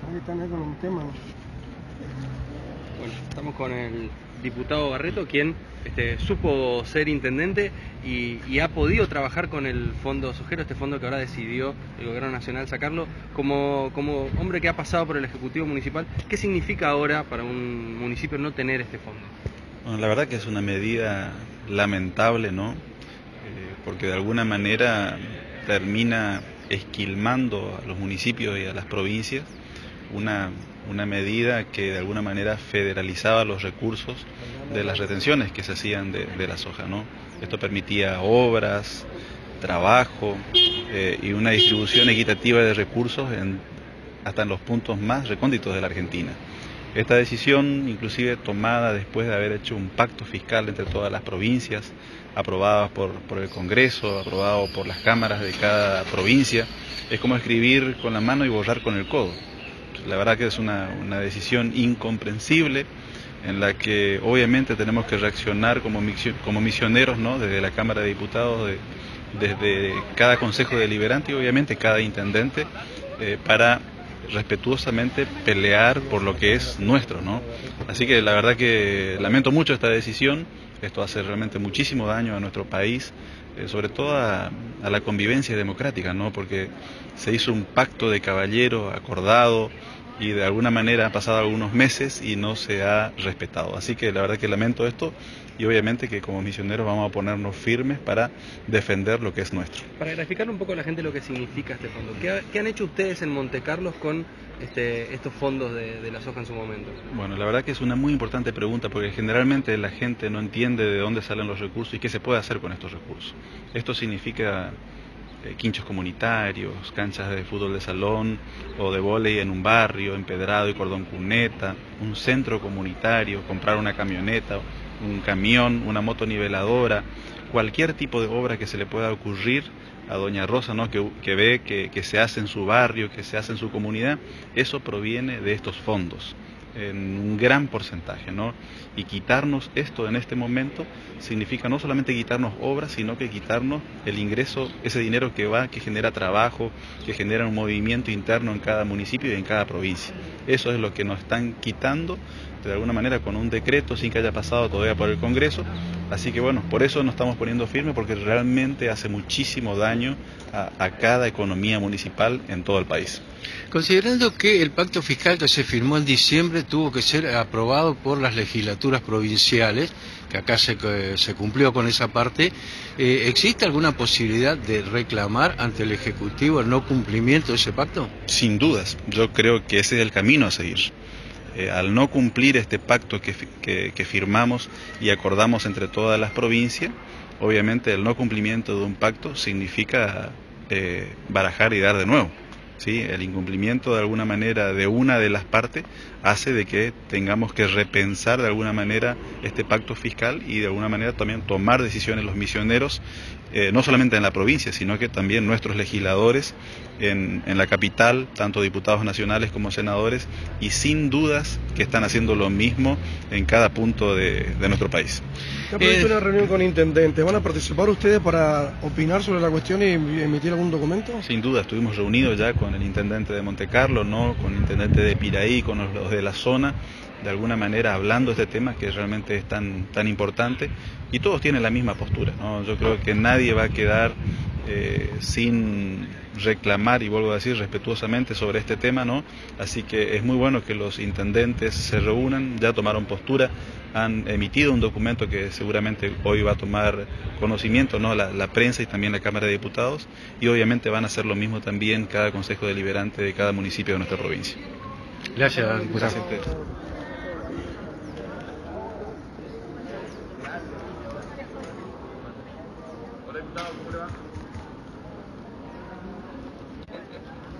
Ahí están ahí con un tema. Bueno, estamos con el diputado Barreto, quien supo ser intendente y ha podido trabajar con el Fondo Sojero, este fondo que ahora decidió el Gobierno Nacional sacarlo. Como hombre que ha pasado por el Ejecutivo Municipal, ¿qué significa ahora para un municipio no tener este fondo? Bueno, la verdad que es una medida lamentable, ¿no? Porque de alguna manera termina esquilmando a los municipios y a las provincias una medida que de alguna manera federalizaba los recursos de las retenciones que se hacían de la soja, ¿no? Esto permitía obras, trabajo y una distribución equitativa de recursos hasta en los puntos más recónditos de la Argentina. Esta decisión, inclusive tomada después de haber hecho un pacto fiscal entre todas las provincias, aprobado por el Congreso, aprobado por las cámaras de cada provincia, es como escribir con la mano y borrar con el codo. La verdad que es una decisión incomprensible en la que obviamente tenemos que reaccionar como misioneros, ¿no? Desde la Cámara de Diputados, desde cada Consejo Deliberante y obviamente cada intendente para respetuosamente pelear por lo que es nuestro, ¿no? Así que la verdad que lamento mucho esta decisión. Esto hace realmente muchísimo daño a nuestro país, sobre todo a la convivencia democrática, ¿no? Porque se hizo un pacto de caballero acordado y de alguna manera han pasado algunos meses y no se ha respetado. Así que la verdad que lamento esto y obviamente que como misioneros vamos a ponernos firmes para defender lo que es nuestro. Para graficarle un poco a la gente lo que significa este fondo, ¿qué han hecho ustedes en Montecarlos con estos fondos de la soja en su momento? Bueno, la verdad que es una muy importante pregunta porque generalmente la gente no entiende de dónde salen los recursos y qué se puede hacer con estos recursos. Esto significa quinchos comunitarios, canchas de fútbol de salón o de vóley en un barrio, empedrado y cordón cuneta, un centro comunitario, comprar una camioneta, un camión, una moto niveladora, cualquier tipo de obra que se le pueda ocurrir a doña Rosa, ¿no? que ve que se hace en su barrio, que se hace en su comunidad, eso proviene de estos fondos en un gran porcentaje, ¿no? Y quitarnos esto en este momento significa no solamente quitarnos obras, sino que quitarnos el ingreso, ese dinero que genera trabajo, que genera un movimiento interno en cada municipio y en cada provincia. Eso es lo que nos están quitando de alguna manera con un decreto sin que haya pasado todavía por el Congreso. Así que bueno, por eso nos estamos poniendo firmes, porque realmente hace muchísimo daño a cada economía municipal en todo el país. Considerando que el pacto fiscal que se firmó en diciembre tuvo que ser aprobado por las legislaturas provinciales, que acá se cumplió con esa parte, ¿existe alguna posibilidad de reclamar ante el Ejecutivo el no cumplimiento de ese pacto? Sin dudas, yo creo que ese es el camino a seguir. Al no cumplir este pacto que firmamos y acordamos entre todas las provincias, obviamente el no cumplimiento de un pacto significa barajar y dar de nuevo. ¿Sí? El incumplimiento de alguna manera de una de las partes hace de que tengamos que repensar de alguna manera este pacto fiscal y de alguna manera también tomar decisiones los misioneros, no solamente en la provincia, sino que también nuestros legisladores en la capital, tanto diputados nacionales como senadores, y sin dudas que están haciendo lo mismo en cada punto de nuestro país. ¿Se ha previsto una reunión con intendentes? ¿Van a participar ustedes para opinar sobre la cuestión y emitir algún documento? Sin duda, estuvimos reunidos ya con el intendente de Montecarlo, ¿no? Con el intendente de Piraí, con los de la zona, de alguna manera hablando de este tema que realmente es tan importante, y todos tienen la misma postura, ¿no? Yo creo que nadie va a quedar sin reclamar, y vuelvo a decir respetuosamente, sobre este tema, ¿no? Así que es muy bueno que los intendentes se reúnan, ya tomaron postura, han emitido un documento que seguramente hoy va a tomar conocimiento, ¿no? La prensa y también la Cámara de Diputados, y obviamente van a hacer lo mismo también cada Consejo Deliberante de cada municipio de nuestra provincia. Gracias. Gracias.